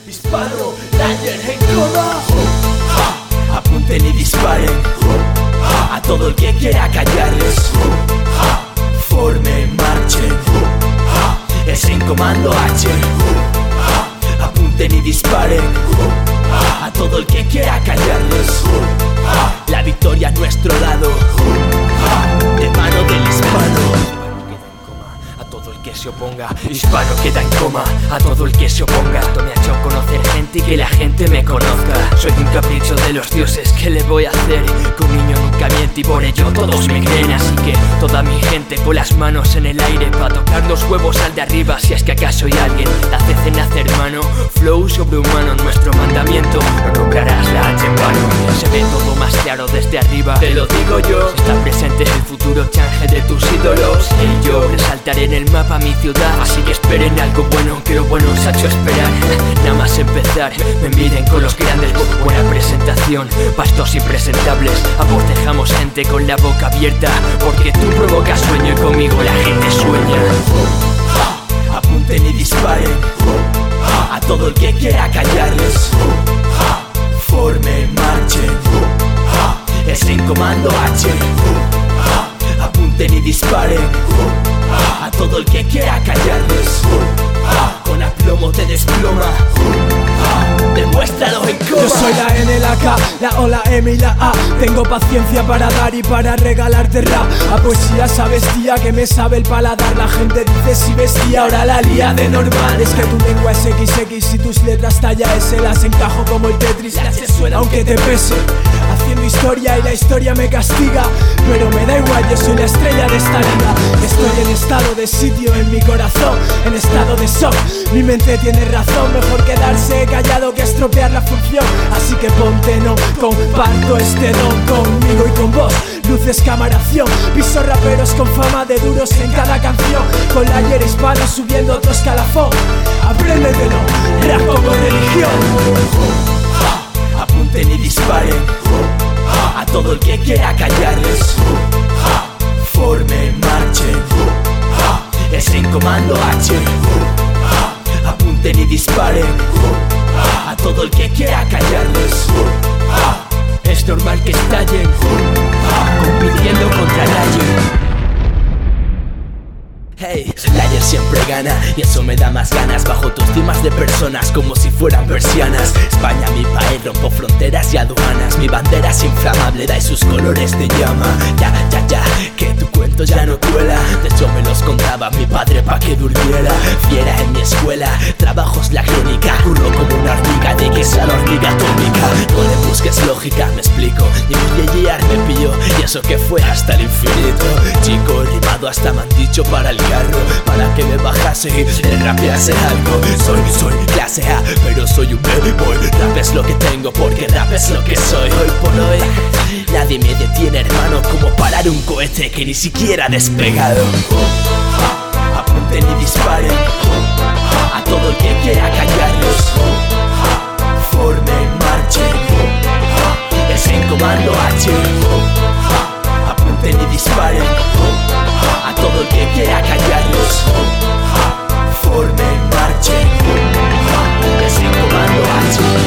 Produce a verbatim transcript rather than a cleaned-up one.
Disparo, Danger en coma. Apunten y disparen a todo el que quiera callarles. Formen, marchen, es en comando H. Apunten y disparen a todo el que quiera callarles. La victoria a nuestro lado, de mano del hispano. A todo el que se oponga, hispano queda en coma. A todo el que se oponga. Esto me ha hecho conocer gente y que la gente me conozca. Soy un capricho de los dioses, ¿qué le voy a hacer? Que un niño nunca miente y por ello todos me creen. Así que toda mi gente con las manos en el aire, pa' tocar los huevos al de arriba, si es que acaso hay alguien. La hace nacer, hermano, flow sobrehumano. Nuestro mandamiento, no nombrarás la H en vano. Se ve todo más claro desde arriba, te lo digo yo. Si está presente el futuro change de tus ídolos. Y yo resaltaré en el mapa mi ciudad, así que esperen algo bueno, que lo bueno se ha hecho esperar. Nada más empezar, me miren con los grandes. Buena presentación, pastos impresentables. Abortejamos gente con la boca abierta, porque tú provocas sueño y conmigo la gente sueña. Apunten y disparen a todo el que quiera callarles. Formen, marchen, es en comando H. Apunten y disparen a todo el que quiera callarles. Con aplomo te desploma, demuéstralo en coma. Yo soy la N, la K, la O, la M y la A. Tengo paciencia para dar y para regalarte rap. A poesía sabes tía, que me sabe el paladar. La gente dice si vestía, ahora la lía de normal. Es que tu lengua es equis equis y tus letras talla S. Las encajo como el Tetris, las suena aunque te pese. Haciendo historia y la historia me castiga, pero me da igual, yo soy la estrella de esta liga. Estoy en estado de sitio en mi corazón, en estado de shock. Mi mente tiene razón, mejor quedarse callado que estropear la función. Así que ponte, no comparto este don conmigo y con vos. Luces, cámara, acción. Piso raperos con fama de duros en cada canción. Con la ayer hispano subiendo otro escalafón. Apréndetelo, rap como religión. Apunten y disparen a todo el que quiera callarles. Formen, marchen, es en comando H. Apunten y disparen a todo el que quiera callarles. Es normal que estallen, compitiendo contra nadie. Hey, Layer siempre gana y eso me da más ganas. Bajo tus cimas de personas como si fueran persianas. España mi país, rompo fronteras y aduanas. Mi bandera es inflamable, da y sus colores de llama. Ya, ya, ya, que tu cuento ya no cuela. De hecho me los contaba mi padre pa' que durmiera. Fiera en mi escuela, trabajos la crónica. Curro como una hormiga, de que es la hormiga atómica. No le busques lógica, me explico. Ni un year me pilló y eso que fue hasta el infinito. Chico, rimado hasta me han dicho para el carro, para que me bajase y el rapease algo. Soy, soy clase A, pero soy un baby boy. Rap es lo que tengo porque rap es lo que soy. Hoy por hoy nadie me detiene, hermano, como parar un cohete que ni siquiera ha despegado. Apunten y disparen a todo el que quiera callarlos. Formen, marchen, es en comando H. Apunten y disparen a todo el que quiera callarlos. Formen, marchen, es en comando H.